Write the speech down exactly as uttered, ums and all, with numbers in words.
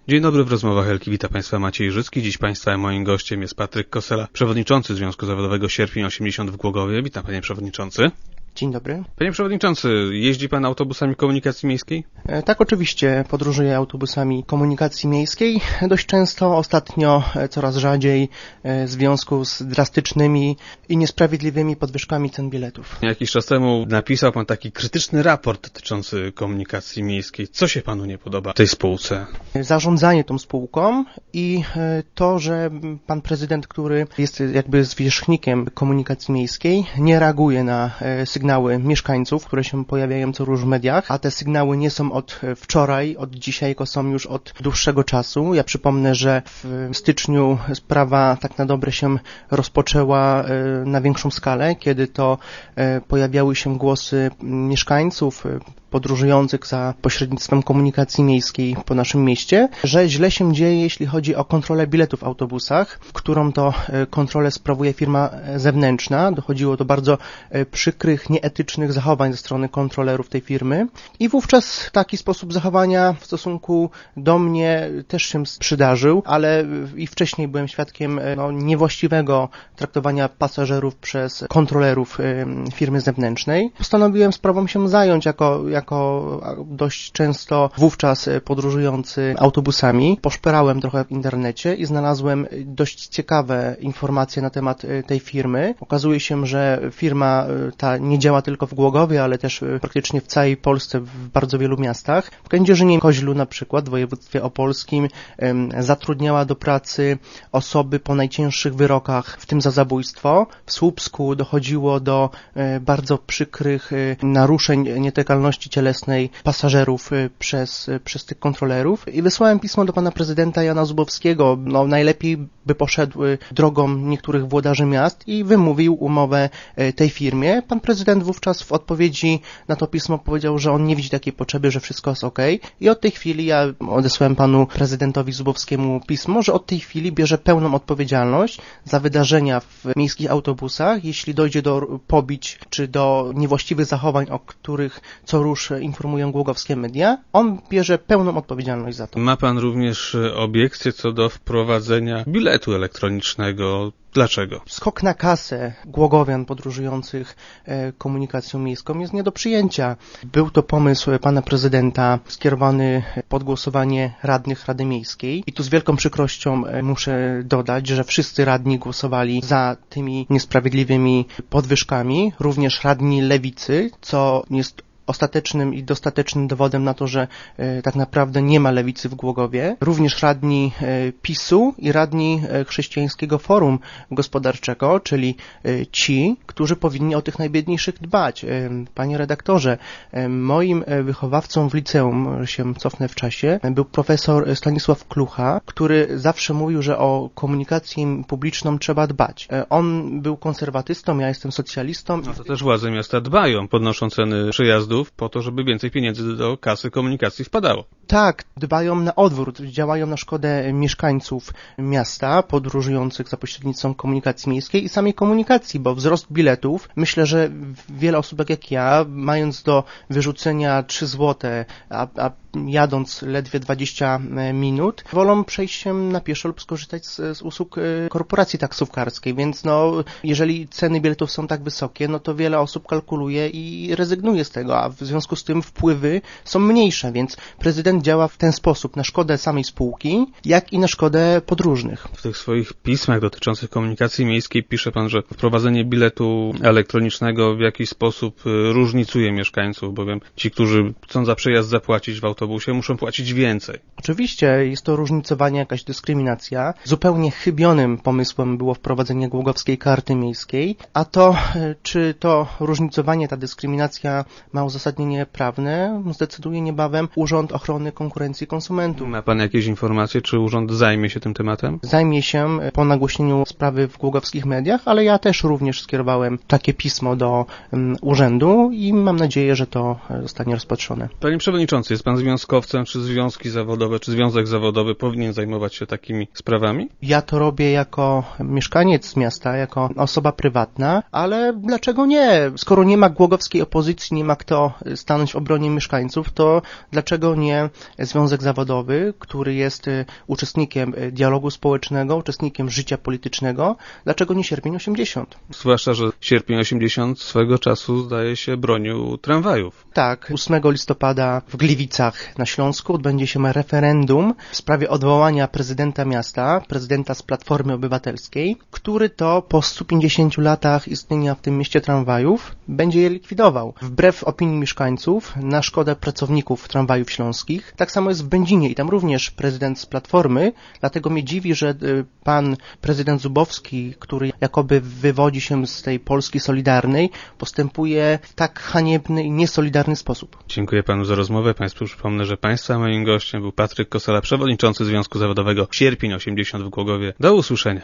Dzień dobry, w rozmowach Elki wita Państwa Maciej Życki. Dziś Państwa moim gościem jest Patryk Kosela, przewodniczący Związku Zawodowego Sierpień osiemdziesiąt w Głogowie. Witam, panie przewodniczący. Dzień dobry. Panie przewodniczący, jeździ pan autobusami komunikacji miejskiej? E, tak, oczywiście. Podróżuję autobusami komunikacji miejskiej. Dość często, ostatnio coraz rzadziej e, w związku z drastycznymi i niesprawiedliwymi podwyżkami cen biletów. Jakiś czas temu napisał pan taki krytyczny raport dotyczący komunikacji miejskiej. Co się panu nie podoba w tej spółce? Zarządzanie tą spółką i e, to, że pan prezydent, który jest jakby zwierzchnikiem komunikacji miejskiej, nie reaguje na e, sygnały mieszkańców, które się pojawiają co róż w mediach, a te sygnały nie są od wczoraj, od dzisiaj, tylko są już od dłuższego czasu. Ja przypomnę, że w styczniu sprawa tak na dobre się rozpoczęła na większą skalę, kiedy to pojawiały się głosy mieszkańców podróżujących za pośrednictwem komunikacji miejskiej po naszym mieście, że źle się dzieje, jeśli chodzi o kontrolę biletów w autobusach, którą to kontrolę sprawuje firma zewnętrzna. Dochodziło do bardzo przykrych, nieetycznych zachowań ze strony kontrolerów tej firmy i wówczas taki sposób zachowania w stosunku do mnie też się przydarzył, ale i wcześniej byłem świadkiem no, niewłaściwego traktowania pasażerów przez kontrolerów firmy zewnętrznej. Postanowiłem sprawą się zająć jako jako dość często wówczas podróżujący autobusami. Poszperałem trochę w internecie i znalazłem dość ciekawe informacje na temat tej firmy. Okazuje się, że firma ta nie działa tylko w Głogowie, ale też praktycznie w całej Polsce, w bardzo wielu miastach. W Kędzierzynie-Koźlu na przykład, w województwie opolskim, zatrudniała do pracy osoby po najcięższych wyrokach, w tym za zabójstwo. W Słupsku dochodziło do bardzo przykrych naruszeń nietykalności cielesnej pasażerów przez, przez tych kontrolerów i wysłałem pismo do pana prezydenta Jana Zubowskiego. No, najlepiej by poszedł drogą niektórych włodarzy miast i wymówił umowę tej firmie. Pan prezydent wówczas w odpowiedzi na to pismo powiedział, że on nie widzi takiej potrzeby, że wszystko jest okej. I od tej chwili ja odesłałem panu prezydentowi Zubowskiemu pismo, że od tej chwili bierze pełną odpowiedzialność za wydarzenia w miejskich autobusach, jeśli dojdzie do pobić czy do niewłaściwych zachowań, o których co rusz informują głogowskie media, on bierze pełną odpowiedzialność za to. Ma pan również obiekcje co do wprowadzenia biletu elektronicznego. Dlaczego? Skok na kasę głogowian podróżujących komunikacją miejską jest nie do przyjęcia. Był to pomysł pana prezydenta skierowany pod głosowanie radnych Rady Miejskiej i tu z wielką przykrością muszę dodać, że wszyscy radni głosowali za tymi niesprawiedliwymi podwyżkami, również radni lewicy, co jest ostatecznym i dostatecznym dowodem na to, że e, tak naprawdę nie ma lewicy w Głogowie. Również radni e, PiSu i radni e, Chrześcijańskiego Forum Gospodarczego, czyli e, ci, którzy powinni o tych najbiedniejszych dbać. E, panie redaktorze, e, moim e, wychowawcą w liceum, się cofnę w czasie, e, był profesor Stanisław Klucha, który zawsze mówił, że o komunikację publiczną trzeba dbać. E, on był konserwatystą, ja jestem socjalistą. No to też władze miasta dbają, podnoszą ceny przejazdów po to, żeby więcej pieniędzy do kasy komunikacji wpadało. Tak, dbają na odwrót, działają na szkodę mieszkańców miasta, podróżujących za pośrednictwem komunikacji miejskiej i samej komunikacji, bo wzrost biletów, myślę, że wiele osób, tak jak ja, mając do wyrzucenia trzy złote, a, a jadąc ledwie dwadzieścia minut, wolą przejść się na pieszo lub skorzystać z, z usług korporacji taksówkarskiej, więc no, jeżeli ceny biletów są tak wysokie, no to wiele osób kalkuluje i rezygnuje z tego, a w związku z tym wpływy są mniejsze, więc prezydent działa w ten sposób na szkodę samej spółki, jak i na szkodę podróżnych. W tych swoich pismach dotyczących komunikacji miejskiej pisze pan, że wprowadzenie biletu elektronicznego w jakiś sposób różnicuje mieszkańców, bowiem ci, którzy chcą za przejazd zapłacić w autobusie, muszą płacić więcej. Oczywiście jest to różnicowanie, jakaś dyskryminacja. Zupełnie chybionym pomysłem było wprowadzenie głogowskiej karty miejskiej, a to, czy to różnicowanie, ta dyskryminacja ma uzasadnienie prawne, zdecyduje niebawem Urząd Ochrony Konkurencji i Konsumentów. Ma pan jakieś informacje, czy urząd zajmie się tym tematem? Zajmie się po nagłośnieniu sprawy w głogowskich mediach, ale ja też również skierowałem takie pismo do um, urzędu i mam nadzieję, że to zostanie rozpatrzone. Panie przewodniczący, jest pan związkowcem, czy związki zawodowe, czy związek zawodowy powinien zajmować się takimi sprawami? Ja to robię jako mieszkaniec miasta, jako osoba prywatna, ale dlaczego nie? Skoro nie ma głogowskiej opozycji, nie ma kto warto stanąć w obronie mieszkańców, to dlaczego nie Związek Zawodowy, który jest uczestnikiem dialogu społecznego, uczestnikiem życia politycznego, dlaczego nie Sierpień osiemdziesiąt? Zwłaszcza, że Sierpień osiemdziesiąt swego czasu, zdaje się, bronił tramwajów. Tak, ósmego listopada w Gliwicach na Śląsku odbędzie się referendum w sprawie odwołania prezydenta miasta, prezydenta z Platformy Obywatelskiej, który to po stu pięćdziesięciu latach istnienia w tym mieście tramwajów będzie je likwidował. Wbrew opinii mieszkańców, na szkodę pracowników tramwajów śląskich. Tak samo jest w Będzinie i tam również prezydent z Platformy, dlatego mnie dziwi, że pan prezydent Zubowski, który jakoby wywodzi się z tej Polski solidarnej, postępuje w tak haniebny i niesolidarny sposób. Dziękuję panu za rozmowę. Państwu przypomnę, że państwa moim gościem był Patryk Kosala, przewodniczący Związku Zawodowego Sierpień osiemdziesiąt w Głogowie. Do usłyszenia.